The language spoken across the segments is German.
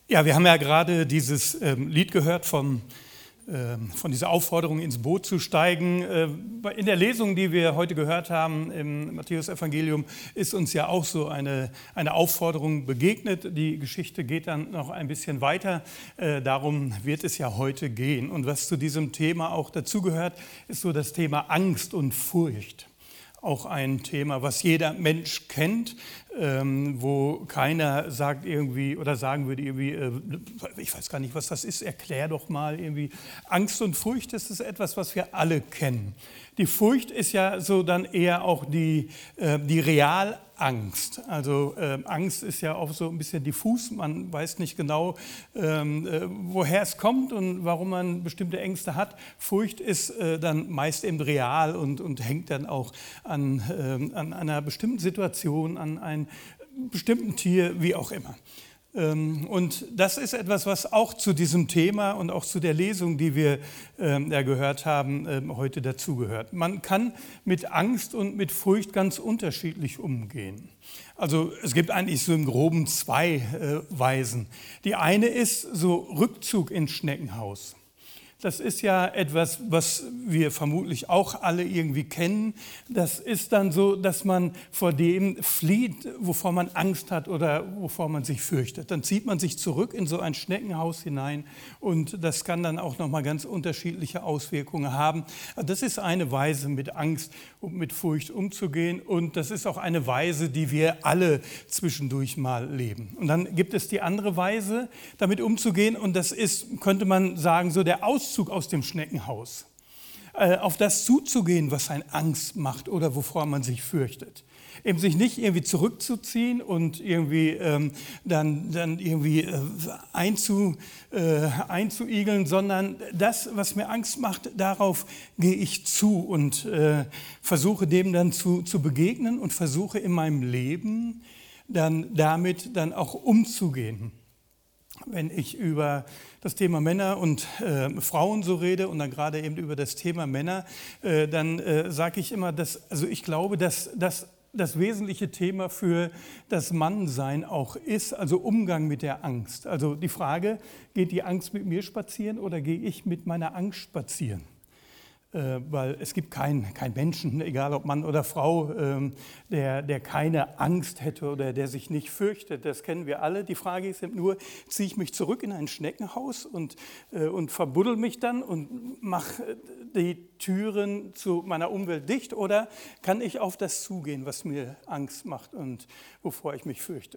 Ja, wir haben ja gerade dieses Lied gehört von dieser Aufforderung, ins Boot zu steigen. In der Lesung, die wir heute gehört haben im Matthäus-Evangelium, ist uns ja auch so eine Aufforderung begegnet. Die Geschichte geht dann noch ein bisschen weiter. Darum wird es ja heute gehen. Und was zu diesem Thema auch dazugehört, ist so das Thema Angst und Furcht. Auch ein Thema, was jeder Mensch kennt, wo keiner sagt irgendwie oder sagen würde irgendwie, ich weiß gar nicht, was das ist, erklär doch mal irgendwie. Angst und Furcht, das ist etwas, was wir alle kennen. Die Furcht ist ja so dann eher auch die Realangst. Also Angst ist ja auch so ein bisschen diffus, man weiß nicht genau, woher es kommt und warum man bestimmte Ängste hat. Furcht ist dann meist eben real und hängt dann auch an einer bestimmten Situation, an einem bestimmten Tier, wie auch immer. Und das ist etwas, was auch zu diesem Thema und auch zu der Lesung, die wir ja gehört haben, heute dazugehört. Man kann mit Angst und mit Furcht ganz unterschiedlich umgehen. Also es gibt eigentlich so im Groben zwei Weisen. Die eine ist so Rückzug ins Schneckenhaus. Das ist ja etwas, was wir vermutlich auch alle irgendwie kennen. Das ist dann so, dass man vor dem flieht, wovor man Angst hat oder wovor man sich fürchtet. Dann zieht man sich zurück in so ein Schneckenhaus hinein und das kann dann auch nochmal ganz unterschiedliche Auswirkungen haben. Das ist eine Weise, mit Angst und mit Furcht umzugehen und das ist auch eine Weise, die wir alle zwischendurch mal leben. Und dann gibt es die andere Weise, damit umzugehen und das ist, könnte man sagen, so der Auszug aus dem Schneckenhaus, auf das zuzugehen, was einen Angst macht oder wovor man sich fürchtet. Eben sich nicht irgendwie zurückzuziehen und irgendwie dann irgendwie einzuigeln, sondern das, was mir Angst macht, darauf gehe ich zu und versuche dem dann zu begegnen und versuche in meinem Leben dann damit dann auch umzugehen. Wenn ich über das Thema Männer und Frauen so rede und dann gerade eben über das Thema Männer, dann sage ich immer, ich glaube, dass das wesentliche Thema für das Mannsein auch ist, also Umgang mit der Angst. Also die Frage, geht die Angst mit mir spazieren oder gehe ich mit meiner Angst spazieren? Weil es gibt keinen Menschen, egal ob Mann oder Frau, der keine Angst hätte oder der sich nicht fürchtet. Das kennen wir alle. Die Frage ist eben nur, ziehe ich mich zurück in ein Schneckenhaus und verbuddel mich dann und mache die Türen zu meiner Umwelt dicht oder kann ich auf das zugehen, was mir Angst macht und wovor ich mich fürchte?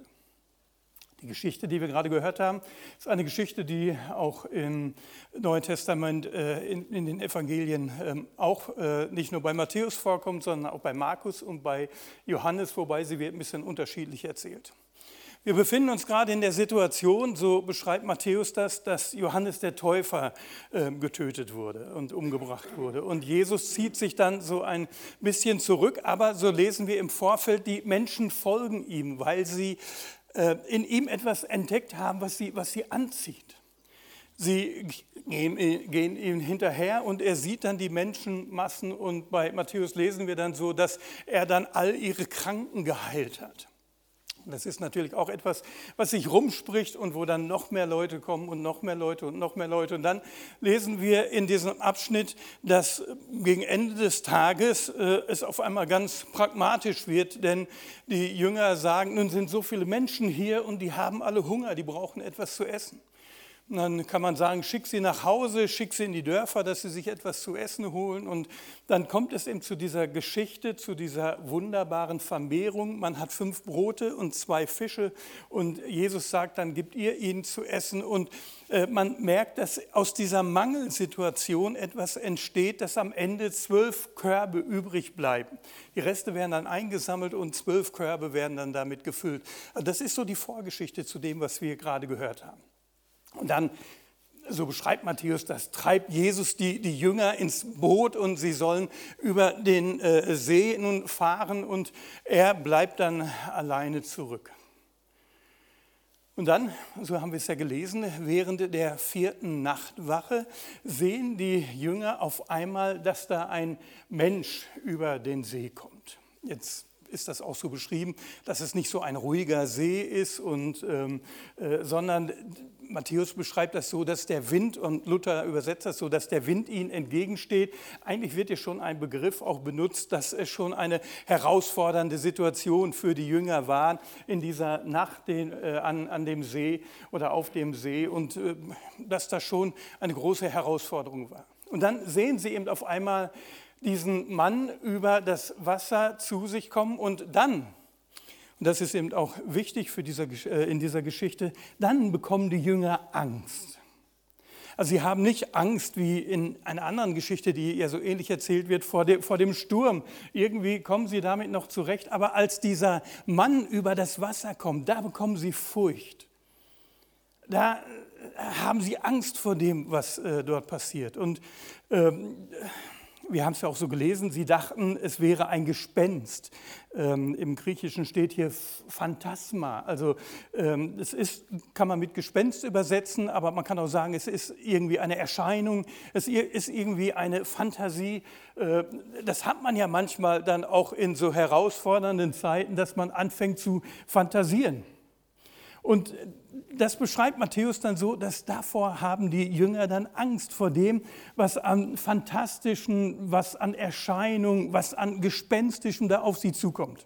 Die Geschichte, die wir gerade gehört haben, ist eine Geschichte, die auch im Neuen Testament in den Evangelien auch nicht nur bei Matthäus vorkommt, sondern auch bei Markus und bei Johannes, wobei sie wird ein bisschen unterschiedlich erzählt. Wir befinden uns gerade in der Situation, so beschreibt Matthäus das, dass Johannes der Täufer getötet wurde und umgebracht wurde. Und Jesus zieht sich dann so ein bisschen zurück, aber so lesen wir im Vorfeld, die Menschen folgen ihm, weil sie in ihm etwas entdeckt haben, was sie anzieht. Sie gehen ihm hinterher und er sieht dann die Menschenmassen und bei Matthäus lesen wir dann so, dass er dann all ihre Kranken geheilt hat. Das ist natürlich auch etwas, was sich rumspricht und wo dann noch mehr Leute kommen und noch mehr Leute und noch mehr Leute. Und dann lesen wir in diesem Abschnitt, dass gegen Ende des Tages es auf einmal ganz pragmatisch wird, denn die Jünger sagen, nun sind so viele Menschen hier und die haben alle Hunger, die brauchen etwas zu essen. Und dann kann man sagen, schick sie nach Hause, schick sie in die Dörfer, dass sie sich etwas zu essen holen. Und dann kommt es eben zu dieser Geschichte, zu dieser wunderbaren Vermehrung. Man hat 5 Brote und 2 Fische und Jesus sagt, dann gebt ihr ihnen zu essen. Und man merkt, dass aus dieser Mangelsituation etwas entsteht, dass am Ende 12 Körbe übrig bleiben. Die Reste werden dann eingesammelt und 12 Körbe werden dann damit gefüllt. Also das ist so die Vorgeschichte zu dem, was wir gerade gehört haben. Und dann, so beschreibt Matthäus, das treibt Jesus die Jünger ins Boot und sie sollen über den See nun fahren und er bleibt dann alleine zurück. Und dann, so haben wir es ja gelesen, während der 4. Nachtwache sehen die Jünger auf einmal, dass da ein Mensch über den See kommt. Jetzt ist das auch so beschrieben, dass es nicht so ein ruhiger See ist, sondern Matthäus beschreibt das so, dass der Wind, und Luther übersetzt das so, dass der Wind ihnen entgegensteht. Eigentlich wird hier schon ein Begriff auch benutzt, dass es schon eine herausfordernde Situation für die Jünger war in dieser Nacht an dem See oder auf dem See und dass das schon eine große Herausforderung war. Und dann sehen sie eben auf einmal diesen Mann über das Wasser zu sich kommen und dann, und das ist eben auch wichtig in dieser Geschichte, dann bekommen die Jünger Angst. Also sie haben nicht Angst wie in einer anderen Geschichte, die ja so ähnlich erzählt wird, vor dem Sturm. Irgendwie kommen sie damit noch zurecht, aber als dieser Mann über das Wasser kommt, da bekommen sie Furcht. Da haben sie Angst vor dem, was dort passiert. Und wir haben es ja auch so gelesen, sie dachten, es wäre ein Gespenst. Im Griechischen steht hier Phantasma. Also kann man mit Gespenst übersetzen, aber man kann auch sagen, es ist irgendwie eine Erscheinung, es ist irgendwie eine Fantasie. Das hat man ja manchmal dann auch in so herausfordernden Zeiten, dass man anfängt zu fantasieren. Und das beschreibt Matthäus dann so, dass davor haben die Jünger dann Angst vor dem, was an Fantastischen, was an Erscheinungen, was an Gespenstischem da auf sie zukommt.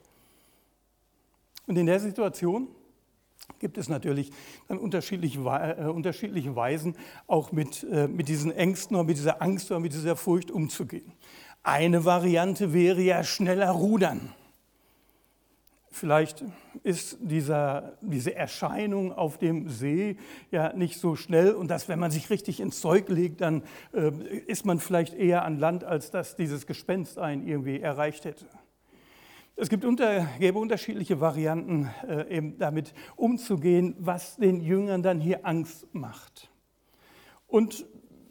Und in der Situation gibt es natürlich dann unterschiedliche Weisen, auch mit diesen Ängsten oder mit dieser Angst oder mit dieser Furcht umzugehen. Eine Variante wäre ja schneller rudern. Vielleicht ist diese Erscheinung auf dem See ja nicht so schnell und dass, wenn man sich richtig ins Zeug legt, dann ist man vielleicht eher an Land, als dass dieses Gespenst einen irgendwie erreicht hätte. Es gäbe unterschiedliche Varianten, eben damit umzugehen, was den Jüngern dann hier Angst macht. Und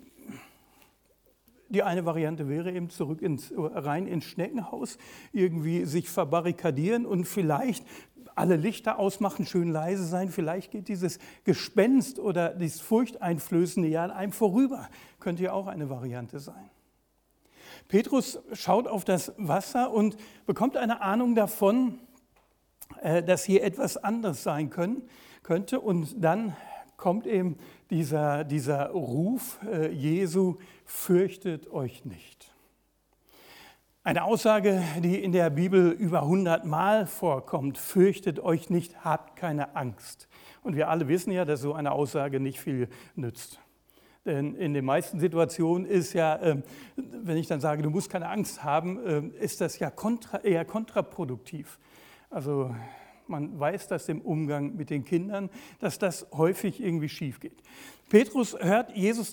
die eine Variante wäre eben rein ins Schneckenhaus, irgendwie sich verbarrikadieren und vielleicht alle Lichter ausmachen, schön leise sein. Vielleicht geht dieses Gespenst oder dieses Furchteinflößende ja an einem vorüber. Könnte ja auch eine Variante sein. Petrus schaut auf das Wasser und bekommt eine Ahnung davon, dass hier etwas anderes sein könnte. Und dann kommt eben dieser Ruf Jesu, fürchtet euch nicht. Eine Aussage, die in der Bibel über 100 Mal vorkommt, fürchtet euch nicht, habt keine Angst. Und wir alle wissen ja, dass so eine Aussage nicht viel nützt. Denn in den meisten Situationen ist ja, wenn ich dann sage, du musst keine Angst haben, ist das ja eher kontraproduktiv. Also man weiß das im Umgang mit den Kindern, dass das häufig irgendwie schief geht. Petrus hört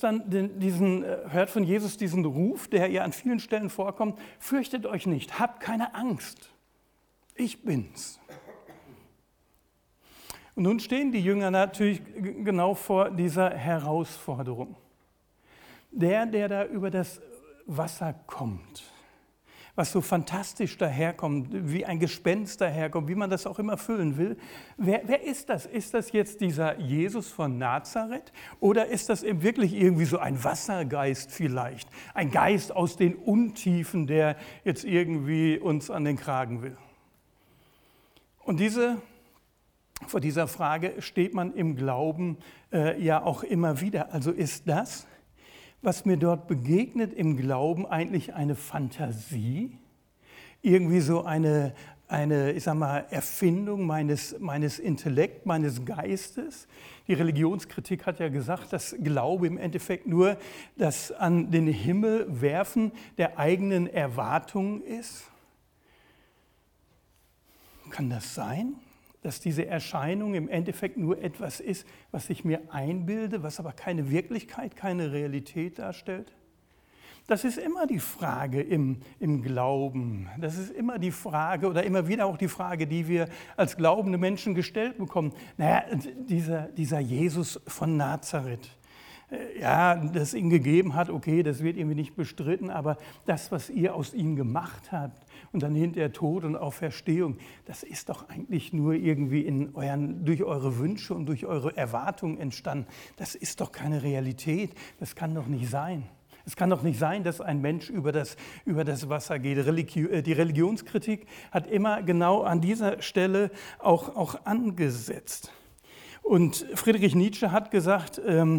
von Jesus diesen Ruf, der ja an vielen Stellen vorkommt, fürchtet euch nicht, habt keine Angst, ich bin's. Und nun stehen die Jünger natürlich genau vor dieser Herausforderung. Der da über das Wasser kommt, was so fantastisch daherkommt, wie ein Gespenst daherkommt, wie man das auch immer füllen will. Wer ist das? Ist das jetzt dieser Jesus von Nazareth oder ist das eben wirklich irgendwie so ein Wassergeist vielleicht? Ein Geist aus den Untiefen, der jetzt irgendwie uns an den Kragen will? Und vor dieser Frage steht man im Glauben ja auch immer wieder. Also ist das, was mir dort begegnet im Glauben, eigentlich eine Fantasie? Irgendwie so eine ich sag mal, Erfindung meines Intellekts, meines Geistes? Die Religionskritik hat ja gesagt, dass Glaube im Endeffekt nur das an den Himmel werfen der eigenen Erwartungen ist. Kann das sein, dass diese Erscheinung im Endeffekt nur etwas ist, was ich mir einbilde, was aber keine Wirklichkeit, keine Realität darstellt? Das ist immer die Frage im Glauben. Das ist immer die Frage oder immer wieder auch die Frage, die wir als glaubende Menschen gestellt bekommen. Naja, dieser Jesus von Nazareth, ja, das ihn gegeben hat, okay, das wird irgendwie nicht bestritten, aber das, was ihr aus ihm gemacht habt und dann hinterher Tod und Auferstehung, das ist doch eigentlich nur irgendwie durch eure Wünsche und durch eure Erwartungen entstanden. Das ist doch keine Realität, das kann doch nicht sein. Es kann doch nicht sein, dass ein Mensch über das Wasser geht. Die Religionskritik hat immer genau an dieser Stelle auch angesetzt. Und Friedrich Nietzsche hat gesagt,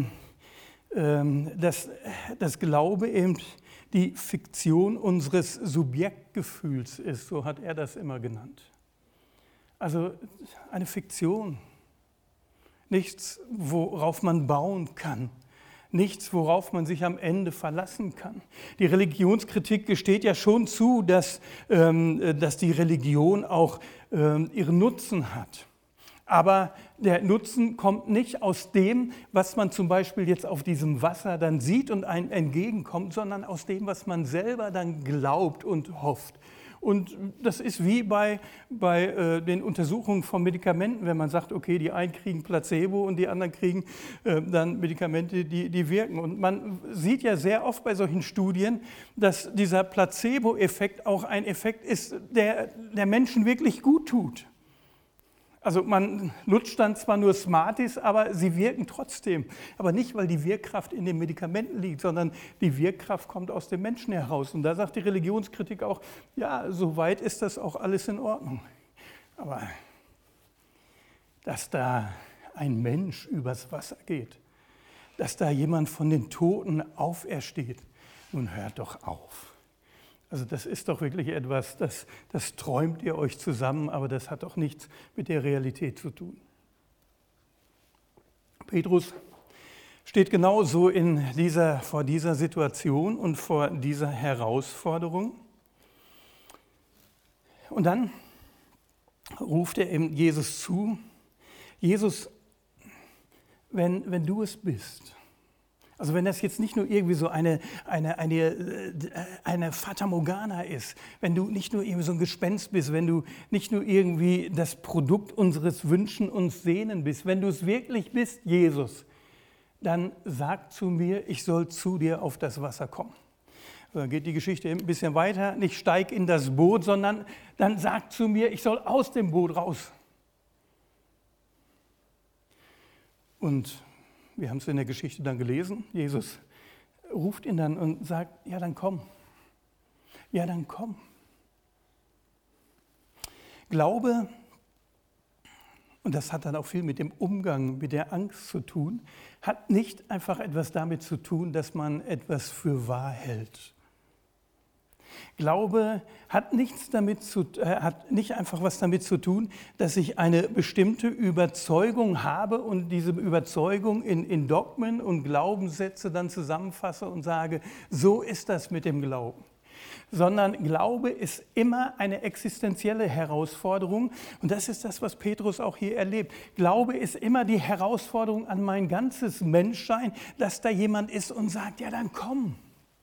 dass das Glaube eben die Fiktion unseres Subjektgefühls ist. So hat er das immer genannt. Also eine Fiktion. Nichts, worauf man bauen kann. Nichts, worauf man sich am Ende verlassen kann. Die Religionskritik gesteht ja schon zu, dass die Religion auch ihren Nutzen hat. Aber der Nutzen kommt nicht aus dem, was man zum Beispiel jetzt auf diesem Wasser dann sieht und einem entgegenkommt, sondern aus dem, was man selber dann glaubt und hofft. Und das ist wie bei den Untersuchungen von Medikamenten, wenn man sagt, okay, die einen kriegen Placebo und die anderen kriegen dann Medikamente, die wirken. Und man sieht ja sehr oft bei solchen Studien, dass dieser Placebo-Effekt auch ein Effekt ist, der Menschen wirklich gut tut. Also man lutscht dann zwar nur Smarties, aber sie wirken trotzdem. Aber nicht, weil die Wirkkraft in den Medikamenten liegt, sondern die Wirkkraft kommt aus dem Menschen heraus. Und da sagt die Religionskritik auch, ja, soweit ist das auch alles in Ordnung. Aber dass da ein Mensch übers Wasser geht, dass da jemand von den Toten aufersteht, nun hört doch auf. Also das ist doch wirklich etwas, das träumt ihr euch zusammen, aber das hat doch nichts mit der Realität zu tun. Petrus steht genauso vor dieser Situation und vor dieser Herausforderung. Und dann ruft er ihm Jesus zu, Jesus, wenn du es bist, also wenn das jetzt nicht nur irgendwie so eine Fata Morgana ist, wenn du nicht nur irgendwie so ein Gespenst bist, wenn du nicht nur irgendwie das Produkt unseres Wünschen und Sehnen bist, wenn du es wirklich bist, Jesus, dann sag zu mir, ich soll zu dir auf das Wasser kommen. So, dann geht die Geschichte ein bisschen weiter, nicht steig in das Boot, sondern dann sag zu mir, ich soll aus dem Boot raus. Und wir haben es in der Geschichte dann gelesen. Jesus ruft ihn dann und sagt, ja, dann komm. Ja, dann komm. Glaube, und das hat dann auch viel mit dem Umgang mit der Angst zu tun, hat nicht einfach etwas damit zu tun, dass man etwas für wahr hält. Glaube hat nicht einfach was damit zu tun, dass ich eine bestimmte Überzeugung habe und diese Überzeugung in Dogmen und Glaubenssätze dann zusammenfasse und sage, so ist das mit dem Glauben. Sondern Glaube ist immer eine existenzielle Herausforderung und das ist das, was Petrus auch hier erlebt. Glaube ist immer die Herausforderung an mein ganzes Menschsein, dass da jemand ist und sagt, ja dann komm,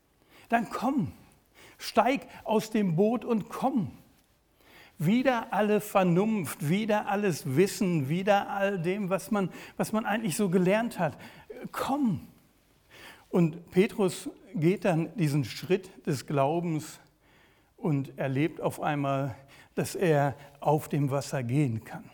steig aus dem Boot und komm. Wider alle Vernunft, wider alles Wissen, wider all dem, was man eigentlich so gelernt hat. Komm. Und Petrus geht dann diesen Schritt des Glaubens und erlebt auf einmal, dass er auf dem Wasser gehen kann.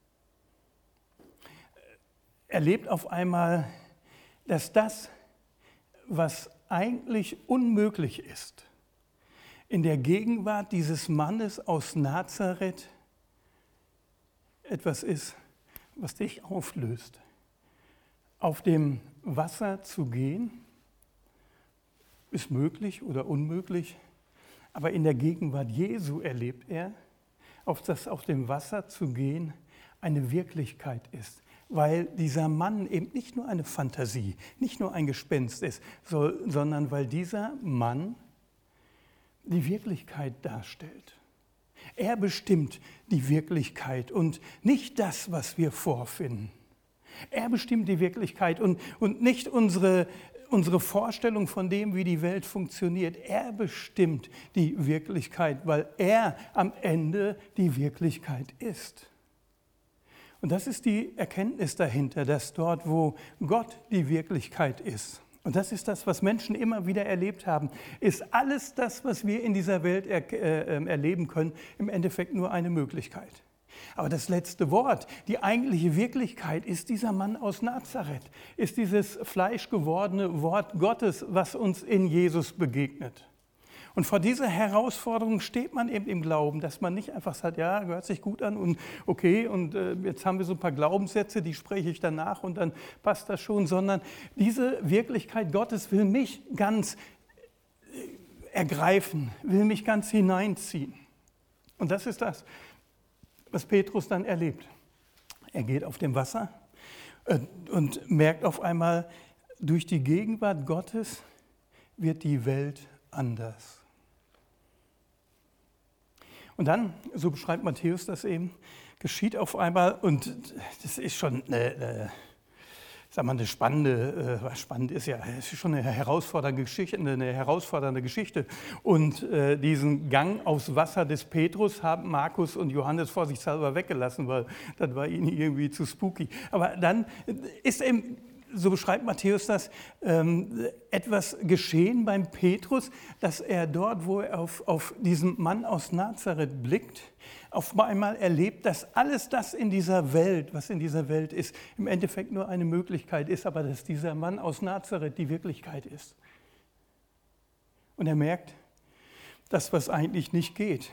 Er erlebt auf einmal, dass das, was eigentlich unmöglich ist, in der Gegenwart dieses Mannes aus Nazareth etwas ist, was dich auflöst. Auf dem Wasser zu gehen, ist möglich oder unmöglich, aber in der Gegenwart Jesu erlebt er, dass auf dem Wasser zu gehen eine Wirklichkeit ist, weil dieser Mann eben nicht nur eine Fantasie, nicht nur ein Gespenst ist, sondern weil dieser Mann die Wirklichkeit darstellt. Er bestimmt die Wirklichkeit und nicht das, was wir vorfinden. Er bestimmt die Wirklichkeit und nicht unsere Vorstellung von dem, wie die Welt funktioniert. Er bestimmt die Wirklichkeit, weil er am Ende die Wirklichkeit ist. Und das ist die Erkenntnis dahinter, dass dort, wo Gott die Wirklichkeit ist, und das ist das, was Menschen immer wieder erlebt haben, ist alles das, was wir in dieser Welt erleben können, im Endeffekt nur eine Möglichkeit. Aber das letzte Wort, die eigentliche Wirklichkeit ist dieser Mann aus Nazareth, ist dieses fleischgewordene Wort Gottes, was uns in Jesus begegnet. Und vor dieser Herausforderung steht man eben im Glauben, dass man nicht einfach sagt, ja, hört sich gut an und okay, und jetzt haben wir so ein paar Glaubenssätze, die spreche ich danach und dann passt das schon, sondern diese Wirklichkeit Gottes will mich ganz ergreifen, will mich ganz hineinziehen. Und das ist das, was Petrus dann erlebt. Er geht auf dem Wasser und merkt auf einmal, durch die Gegenwart Gottes wird die Welt anders. Und dann, so beschreibt Matthäus das eben, geschieht auf einmal, und das ist schon eine spannende, was spannend ist ja, es ist schon eine herausfordernde Geschichte. Und diesen Gang aufs Wasser des Petrus haben Markus und Johannes vorsichtshalber weggelassen, weil das war ihnen irgendwie zu spooky. Aber dann ist eben, so beschreibt Matthäus das, etwas geschehen beim Petrus, dass er dort, wo er auf diesen Mann aus Nazareth blickt, auf einmal erlebt, dass alles das in dieser Welt, was in dieser Welt ist, im Endeffekt nur eine Möglichkeit ist, aber dass dieser Mann aus Nazareth die Wirklichkeit ist. Und er merkt, das, was eigentlich nicht geht,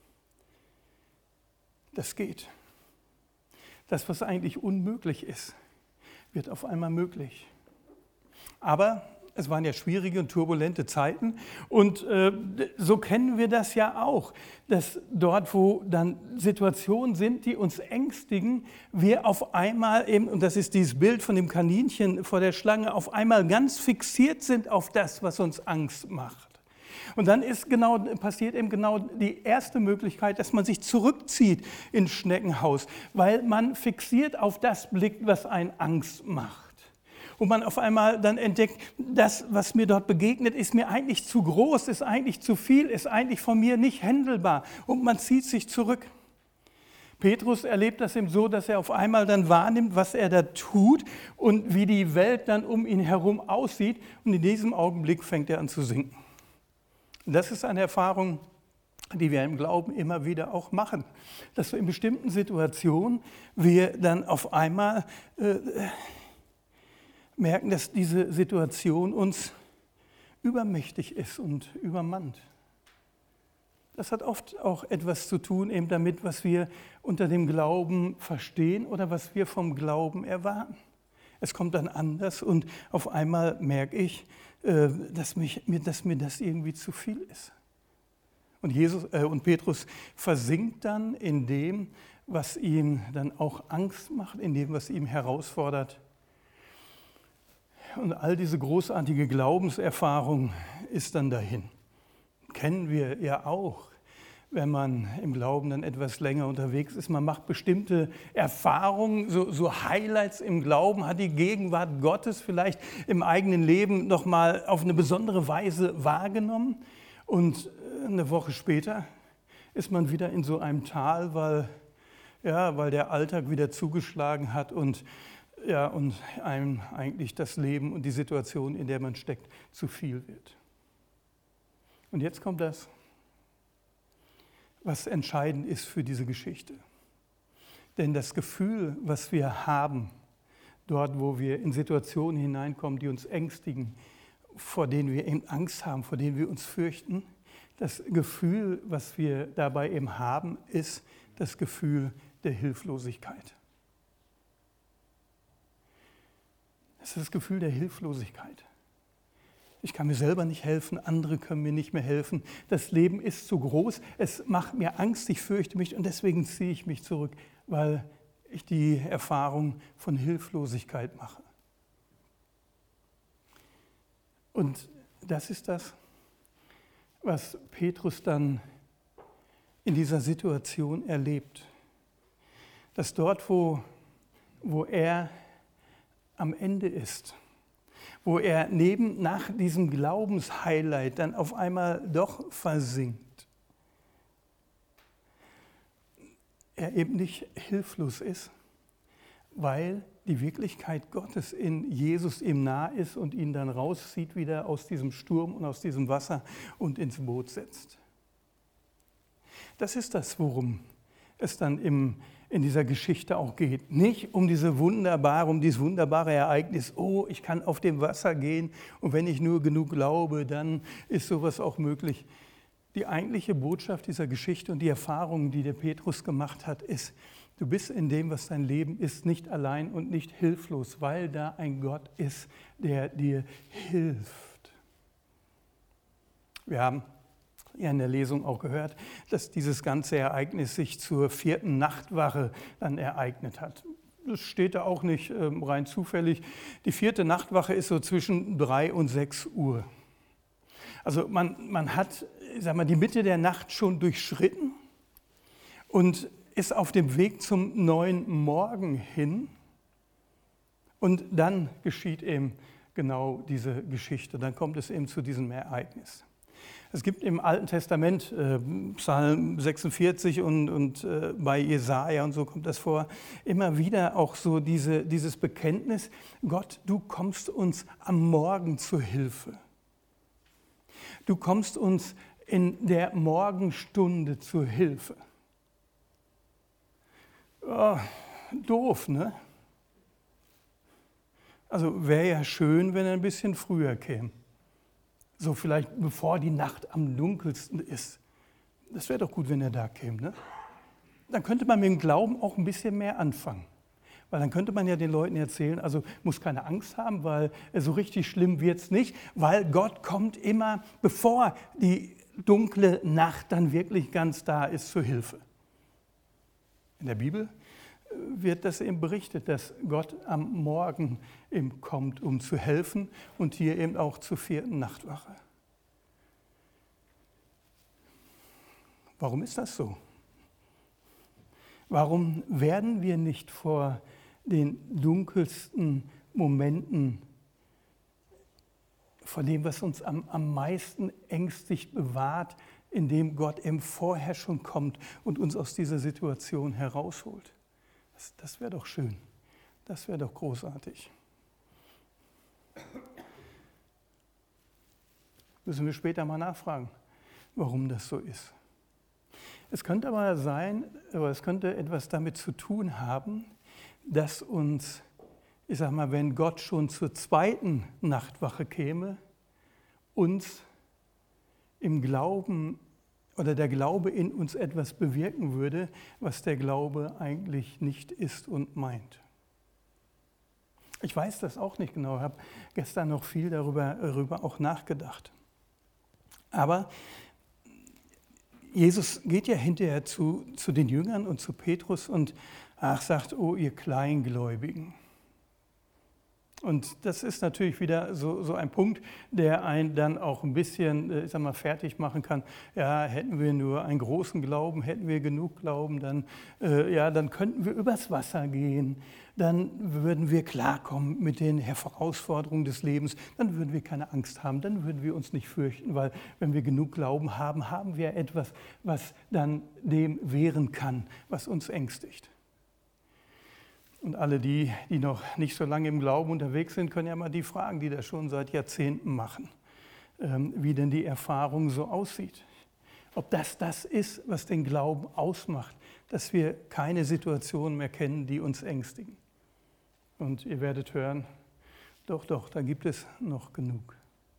das geht. Das, was eigentlich unmöglich ist, wird auf einmal möglich. Aber es waren ja schwierige und turbulente Zeiten und so kennen wir das ja auch, dass dort, wo dann Situationen sind, die uns ängstigen, wir auf einmal eben, und das ist dieses Bild von dem Kaninchen vor der Schlange, auf einmal ganz fixiert sind auf das, was uns Angst macht. Und dann passiert eben genau die erste Möglichkeit, dass man sich zurückzieht ins Schneckenhaus, weil man fixiert auf das blickt, was einen Angst macht. Und man auf einmal dann entdeckt, das, was mir dort begegnet, ist mir eigentlich zu groß, ist eigentlich zu viel, ist eigentlich von mir nicht händelbar. Und man zieht sich zurück. Petrus erlebt das eben so, dass er auf einmal dann wahrnimmt, was er da tut und wie die Welt dann um ihn herum aussieht. Und in diesem Augenblick fängt er an zu sinken. Und das ist eine Erfahrung, die wir im Glauben immer wieder auch machen, dass wir in bestimmten Situationen wir dann auf einmal merken, dass diese Situation uns übermächtig ist und übermannt. Das hat oft auch etwas zu tun eben damit, was wir unter dem Glauben verstehen oder was wir vom Glauben erwarten. Es kommt dann anders und auf einmal merke ich, dass mir das irgendwie zu viel ist. Und Petrus versinkt dann in dem, was ihm dann auch Angst macht, in dem, was ihm herausfordert. Und all diese großartige Glaubenserfahrung ist dann dahin. Kennen wir ja auch, wenn man im Glauben dann etwas länger unterwegs ist. Man macht bestimmte Erfahrungen, so Highlights im Glauben, hat die Gegenwart Gottes vielleicht im eigenen Leben nochmal auf eine besondere Weise wahrgenommen. Und eine Woche später ist man wieder in so einem Tal, weil der Alltag wieder zugeschlagen hat und einem eigentlich das Leben und die Situation, in der man steckt, zu viel wird. Und jetzt kommt das, was entscheidend ist für diese Geschichte. Denn das Gefühl, was wir haben, dort, wo wir in Situationen hineinkommen, die uns ängstigen, vor denen wir eben Angst haben, vor denen wir uns fürchten, das Gefühl, was wir dabei eben haben, ist das Gefühl der Hilflosigkeit. Das ist das Gefühl der Hilflosigkeit. Ich kann mir selber nicht helfen, andere können mir nicht mehr helfen. Das Leben ist zu groß, es macht mir Angst, ich fürchte mich und deswegen ziehe ich mich zurück, weil ich die Erfahrung von Hilflosigkeit mache. Und das ist das, was Petrus dann in dieser Situation erlebt. Dass dort, wo er am Ende ist, wo er nach diesem Glaubenshighlight dann auf einmal doch versinkt, er eben nicht hilflos ist, weil die Wirklichkeit Gottes in Jesus ihm nahe ist und ihn dann rauszieht wieder aus diesem Sturm und aus diesem Wasser und ins Boot setzt. Das ist das, worum es dann im in dieser Geschichte auch geht. Nicht um dieses wunderbare Ereignis, oh, ich kann auf dem Wasser gehen und wenn ich nur genug glaube, dann ist sowas auch möglich. Die eigentliche Botschaft dieser Geschichte und die Erfahrung, die der Petrus gemacht hat, ist, du bist in dem, was dein Leben ist, nicht allein und nicht hilflos, weil da ein Gott ist, der dir hilft. Wir haben ja in der Lesung auch gehört, dass dieses ganze Ereignis sich zur 4. Nachtwache dann ereignet hat. Das steht da auch nicht rein zufällig. Die 4. Nachtwache ist so zwischen 3 und 6 Uhr. Also man hat, die Mitte der Nacht schon durchschritten und ist auf dem Weg zum neuen Morgen hin. Und dann geschieht eben genau diese Geschichte. Dann kommt es eben zu diesem Ereignis. Es gibt im Alten Testament, Psalm 46 und bei Jesaja und so kommt das vor, immer wieder auch so dieses Bekenntnis, Gott, du kommst uns am Morgen zur Hilfe. Du kommst uns in der Morgenstunde zur Hilfe. Oh, doof, ne? Also wäre ja schön, wenn er ein bisschen früher käme. So vielleicht bevor die Nacht am dunkelsten ist. Das wäre doch gut, wenn er da käme. Ne? Dann könnte man mit dem Glauben auch ein bisschen mehr anfangen. Weil dann könnte man ja den Leuten erzählen, also muss keine Angst haben, weil so richtig schlimm wird es nicht. Weil Gott kommt immer, bevor die dunkle Nacht dann wirklich ganz da ist, zur Hilfe. In der Bibel wird das eben berichtet, dass Gott am Morgen eben kommt, um zu helfen und hier eben auch zur 4. Nachtwache. Warum ist das so? Warum werden wir nicht vor den dunkelsten Momenten, vor dem, was uns am meisten ängstigt bewahrt, indem Gott eben vorher schon kommt und uns aus dieser Situation herausholt? Das wäre doch schön, das wäre doch großartig. Müssen wir später mal nachfragen, warum das so ist. Es könnte aber sein, aber es könnte etwas damit zu tun haben, dass uns, wenn Gott schon zur 2. Nachtwache käme, uns im Glauben oder der Glaube in uns etwas bewirken würde, was der Glaube eigentlich nicht ist und meint. Ich weiß das auch nicht genau, habe gestern noch viel darüber auch nachgedacht. Aber Jesus geht ja hinterher zu den Jüngern und zu Petrus und sagt, oh ihr Kleingläubigen. Und das ist natürlich wieder so ein Punkt, der einen dann auch ein bisschen, fertig machen kann. Ja, hätten wir nur einen großen Glauben, hätten wir genug Glauben, dann könnten wir übers Wasser gehen, dann würden wir klarkommen mit den Herausforderungen des Lebens, dann würden wir keine Angst haben, dann würden wir uns nicht fürchten, weil wenn wir genug Glauben haben, haben wir etwas, was dann dem wehren kann, was uns ängstigt. Und alle die noch nicht so lange im Glauben unterwegs sind, können ja mal die fragen, die das schon seit Jahrzehnten machen, wie denn die Erfahrung so aussieht. Ob das ist, was den Glauben ausmacht, dass wir keine Situationen mehr kennen, die uns ängstigen. Und ihr werdet hören, doch, da gibt es noch genug.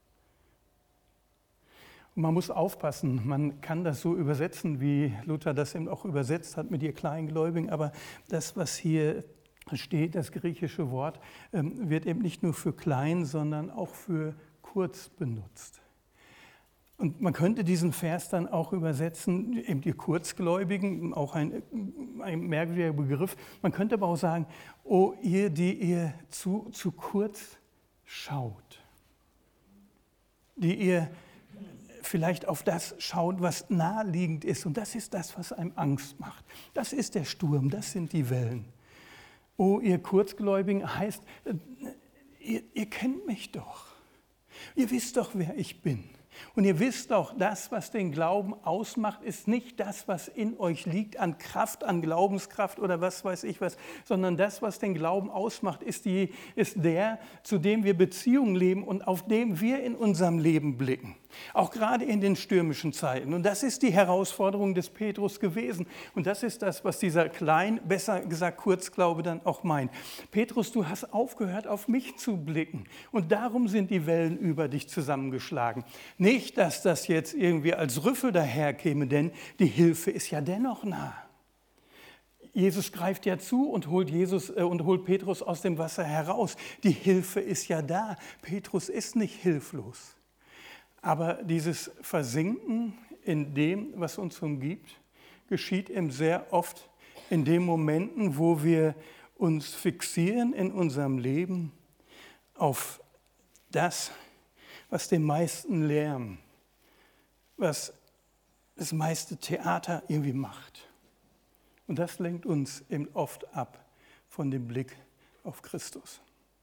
Und man muss aufpassen, man kann das so übersetzen, wie Luther das eben auch übersetzt hat mit ihr Kleingläubigen, aber das, was hier steht, das griechische Wort, wird eben nicht nur für klein, sondern auch für kurz benutzt. Und man könnte diesen Vers dann auch übersetzen, eben die Kurzgläubigen, auch ein merkwürdiger Begriff. Man könnte aber auch sagen, oh ihr, die ihr zu kurz schaut, die ihr vielleicht auf das schaut, was naheliegend ist. Und das ist das, was einem Angst macht. Das ist der Sturm, das sind die Wellen. Oh, ihr Kurzgläubigen heißt, ihr kennt mich doch. Ihr wisst doch, wer ich bin. Und ihr wisst doch, das, was den Glauben ausmacht, ist nicht das, was in euch liegt an Kraft, an Glaubenskraft oder was weiß ich was, sondern das, was den Glauben ausmacht, ist der, zu dem wir Beziehungen leben und auf dem wir in unserem Leben blicken. Auch gerade in den stürmischen Zeiten. Und das ist die Herausforderung des Petrus gewesen. Und das ist das, was dieser besser gesagt Kurzglaube dann auch meint. Petrus, du hast aufgehört, auf mich zu blicken. Und darum sind die Wellen über dich zusammengeschlagen. Nicht, dass das jetzt irgendwie als Rüffel daherkäme, denn die Hilfe ist ja dennoch nah. Jesus greift ja zu und holt Petrus aus dem Wasser heraus. Die Hilfe ist ja da. Petrus ist nicht hilflos. Aber dieses Versinken in dem, was uns umgibt, geschieht eben sehr oft in den Momenten, wo wir uns fixieren in unserem Leben auf das, was den meisten Lärm, was das meiste Theater irgendwie macht. Und das lenkt uns eben oft ab von dem Blick auf Christus.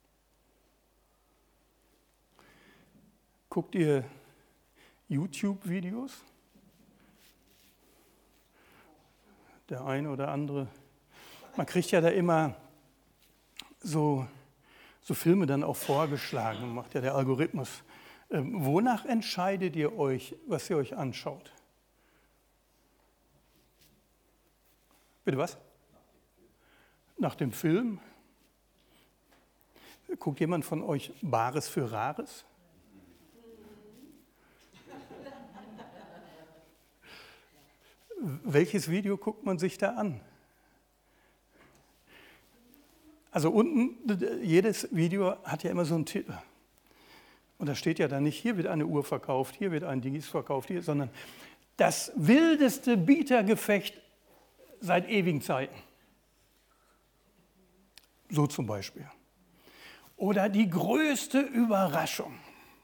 Guckt ihr YouTube-Videos? Der eine oder andere. Man kriegt ja da immer so Filme dann auch vorgeschlagen, macht ja der Algorithmus. Wonach entscheidet ihr euch, was ihr euch anschaut? Bitte was? Nach dem Film? Guckt jemand von euch Bares für Rares? Welches Video guckt man sich da an? Also unten, jedes Video hat ja immer so einen Titel. Und da steht ja dann nicht, hier wird eine Uhr verkauft, hier wird ein Dies verkauft, hier, sondern das wildeste Bietergefecht seit ewigen Zeiten. So zum Beispiel. Oder die größte Überraschung.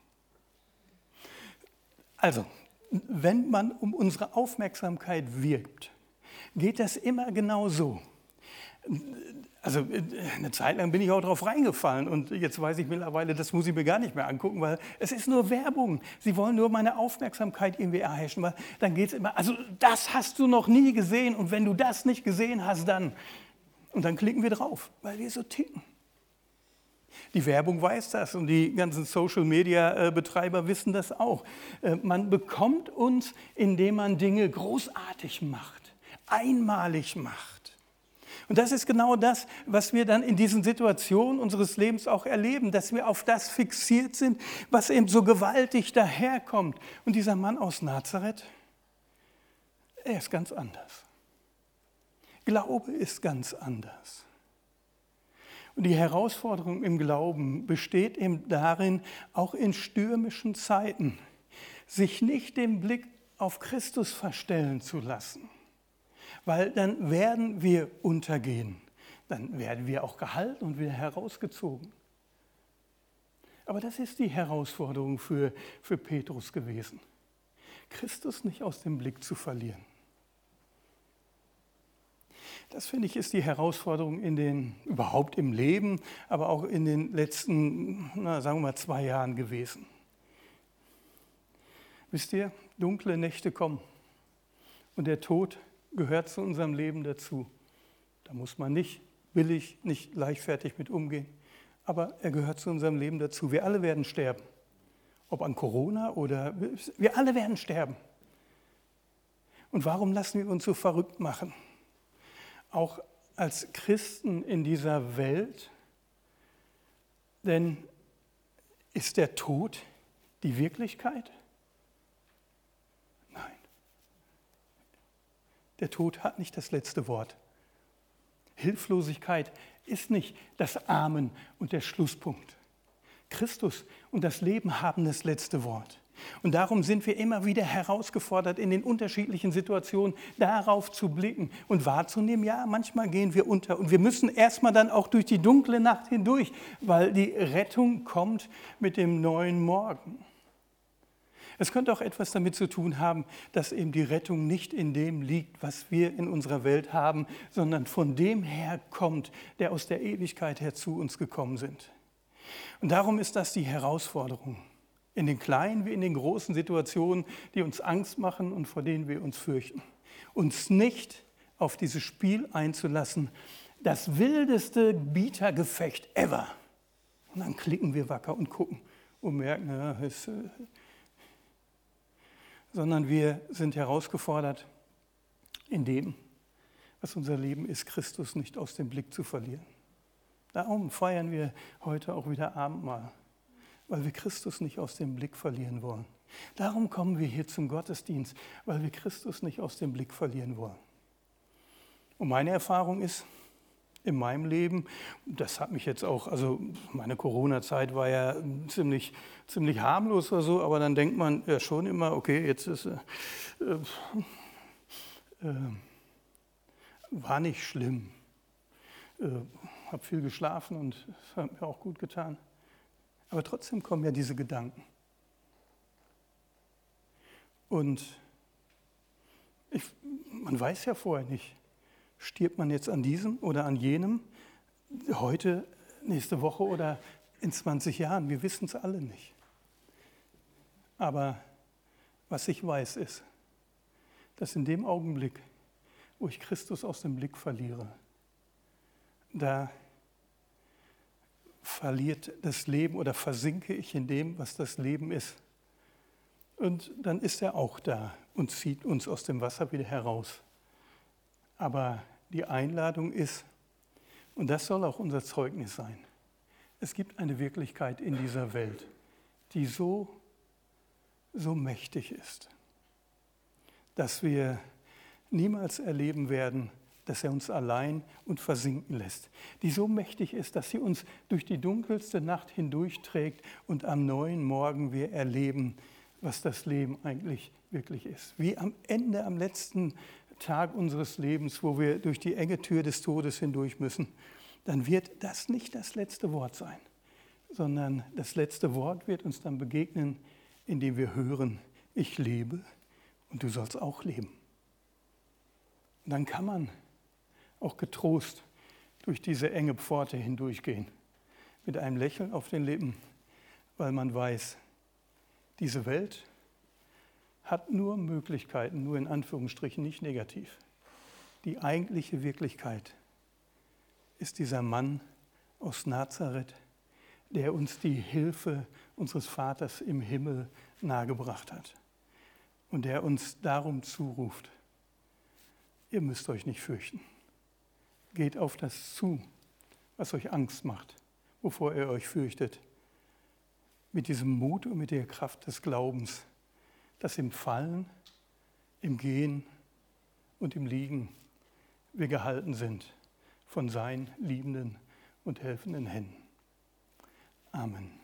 Also, wenn man um unsere Aufmerksamkeit wirbt, geht das immer genau so. Also eine Zeit lang bin ich auch drauf reingefallen und jetzt weiß ich mittlerweile, das muss ich mir gar nicht mehr angucken, weil es ist nur Werbung. Sie wollen nur meine Aufmerksamkeit irgendwie erheischen, weil dann geht es immer, also das hast du noch nie gesehen und wenn du das nicht gesehen hast, dann. Und dann klicken wir drauf, weil wir so ticken. Die Werbung weiß das und die ganzen Social-Media-Betreiber wissen das auch. Man bekommt uns, indem man Dinge großartig macht, einmalig macht. Und das ist genau das, was wir dann in diesen Situationen unseres Lebens auch erleben, dass wir auf das fixiert sind, was eben so gewaltig daherkommt. Und dieser Mann aus Nazareth, er ist ganz anders. Glaube ist ganz anders. Und die Herausforderung im Glauben besteht eben darin, auch in stürmischen Zeiten, sich nicht den Blick auf Christus verstellen zu lassen. Weil dann werden wir untergehen, dann werden wir auch gehalten und wieder herausgezogen. Aber das ist die Herausforderung für Petrus gewesen, Christus nicht aus dem Blick zu verlieren. Das, finde ich, ist die Herausforderung überhaupt im Leben, aber auch in den letzten, sagen wir mal, 2 Jahren gewesen. Wisst ihr, dunkle Nächte kommen und der Tod gehört zu unserem Leben dazu. Da muss man nicht billig, nicht leichtfertig mit umgehen, aber er gehört zu unserem Leben dazu. Wir alle werden sterben, ob an Corona oder wir alle werden sterben. Und warum lassen wir uns so verrückt machen? Auch als Christen in dieser Welt, denn ist der Tod die Wirklichkeit? Nein. Der Tod hat nicht das letzte Wort. Hilflosigkeit ist nicht das Amen und der Schlusspunkt. Christus und das Leben haben das letzte Wort. Und darum sind wir immer wieder herausgefordert, in den unterschiedlichen Situationen darauf zu blicken und wahrzunehmen, ja, manchmal gehen wir unter. Und wir müssen erstmal dann auch durch die dunkle Nacht hindurch, weil die Rettung kommt mit dem neuen Morgen. Es könnte auch etwas damit zu tun haben, dass eben die Rettung nicht in dem liegt, was wir in unserer Welt haben, sondern von dem her kommt, der aus der Ewigkeit her zu uns gekommen sind. Und darum ist das die Herausforderung. In den kleinen wie in den großen Situationen, die uns Angst machen und vor denen wir uns fürchten. Uns nicht auf dieses Spiel einzulassen, das wildeste Bietergefecht ever. Und dann klicken wir wacker und gucken und merken, ja, sondern wir sind herausgefordert, in dem, was unser Leben ist, Christus nicht aus dem Blick zu verlieren. Darum feiern wir heute auch wieder Abendmahl, weil wir Christus nicht aus dem Blick verlieren wollen. Darum kommen wir hier zum Gottesdienst, weil wir Christus nicht aus dem Blick verlieren wollen. Und meine Erfahrung ist, in meinem Leben, das hat mich jetzt auch, also meine Corona-Zeit war ja ziemlich harmlos oder so, aber dann denkt man ja schon immer, okay, jetzt ist war nicht schlimm. Habe viel geschlafen und es hat mir auch gut getan. Aber trotzdem kommen ja diese Gedanken. Und man weiß ja vorher nicht, stirbt man jetzt an diesem oder an jenem, heute, nächste Woche oder in 20 Jahren. Wir wissen es alle nicht. Aber was ich weiß ist, dass in dem Augenblick, wo ich Christus aus dem Blick verliere, da verliert das Leben oder versinke ich in dem, was das Leben ist. Und dann ist er auch da und zieht uns aus dem Wasser wieder heraus. Aber die Einladung ist, und das soll auch unser Zeugnis sein, es gibt eine Wirklichkeit in dieser Welt, die so mächtig ist, dass wir niemals erleben werden, dass er uns allein und versinken lässt. Die so mächtig ist, dass sie uns durch die dunkelste Nacht hindurchträgt und am neuen Morgen wir erleben, was das Leben eigentlich wirklich ist. Wie am Ende, am letzten Tag unseres Lebens, wo wir durch die enge Tür des Todes hindurch müssen, dann wird das nicht das letzte Wort sein, sondern das letzte Wort wird uns dann begegnen, indem wir hören, ich lebe und du sollst auch leben. Und dann kann man auch getrost durch diese enge Pforte hindurchgehen, mit einem Lächeln auf den Lippen, weil man weiß, diese Welt hat nur Möglichkeiten, nur in Anführungsstrichen, nicht negativ. Die eigentliche Wirklichkeit ist dieser Mann aus Nazareth, der uns die Hilfe unseres Vaters im Himmel nahegebracht hat und der uns darum zuruft, ihr müsst euch nicht fürchten. Geht auf das zu, was euch Angst macht, wovor ihr euch fürchtet. Mit diesem Mut und mit der Kraft des Glaubens, dass im Fallen, im Gehen und im Liegen wir gehalten sind von seinen liebenden und helfenden Händen. Amen.